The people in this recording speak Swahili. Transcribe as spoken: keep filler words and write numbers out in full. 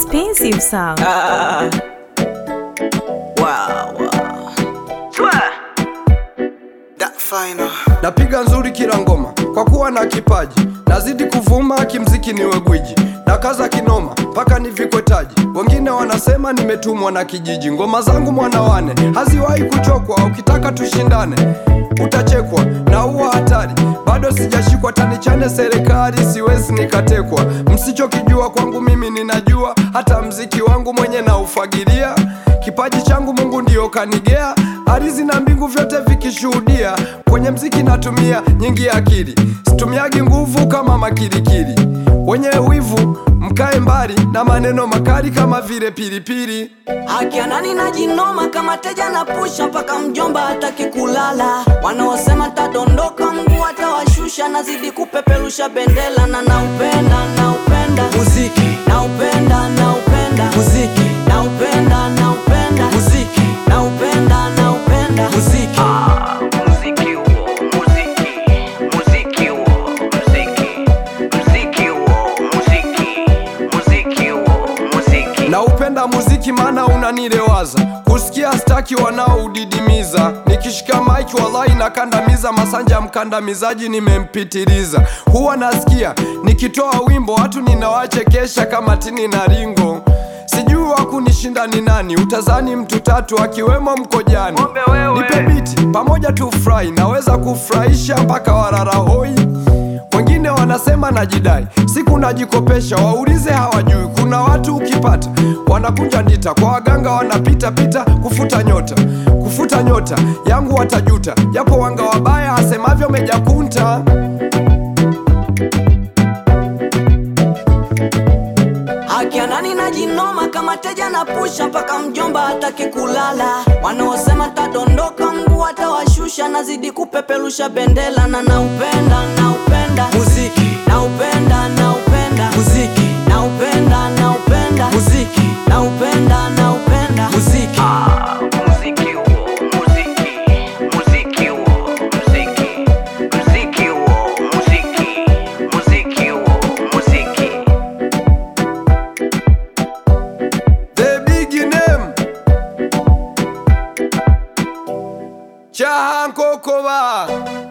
expensive sound. Ah, wow, wow. That final. Napiga nzuri kila ngoma kwa kuwa na kipaji, nazidi kuvuma kimziki niwe gwiji, na kaza kinoma paka nivikwe taji. Wengine wanasema nimetumwa na kijiji, ngoma zangu mwana wane haziwahi kuchokwa. Ukitaka tushindane utachekwa na huwa hatari, bado sijashikwa tanichane serikali, siwezi nikatekwa. Msichokijua kwangu mimi ninajua, hata mziki wangu mwenye na ufagilia. Kipaji changu Mungu ndio kanigea, arizi na mbingu vyote vikishuhudia. Kwenye mziki natumia nyingi akili, situmiagi nguvu kama makirikiri. Wenye wivu mkae mbali na maneno makali kama vile pilipili. Hakia nani na jinoma kama teja na pusha mpaka mjomba hataki kulala. Wanaosema tadondoka mguu atawashusha, nazidi kupeperusha bendela. Na naupenda, naupenda muziki, naupenda, naupenda muziki, naupenda, naupenda muziki, naupenda, naupenda muziki. Ah, muziki huo, muziki, muziki huo, muziki, muziki huo, muziki, muziki huo, muziki. Naupenda muziki maana unanilewaza, kusikia staki wanaoudidimiza. Nikishika mic wallahi nakandamiza, masanja mkandamizaji nimempitiliza. Huwa nasikia nikitoa wimbo watu ninawachekesha kama Tini na Ringo. Sijui wakunishinda ni nani, utazani mtu tatu akiwemo Mkojani. Nipe biti pamoja tu fry, naweza kufurahisha mpaka warara hoi. Wengine wanasema najidai, siku najikopesha, waulize hawajui. Kuna watu ukipata wanakunja ndita, kwa waganga wanapita pita kufuta nyota. Kufuta nyota yangu watajuta, japo wanga wabaya asemavyo mejakunta. Hakia nani na jinoma kama teja na pusha mpaka mjomba hataki kulala. Wanaosema tadondoka mguu atawashusha, nazidi kupeperusha bendela. Na naupenda, naupenda muziki, naupenda, naupenda muziki, naupenda, naupenda muziki, naupenda, naupenda muziki. Ah, muziki huo, muziki, muziki huo, muziki, muziki huo, muziki, muziki huo, muziki. The big name Chahankokoba.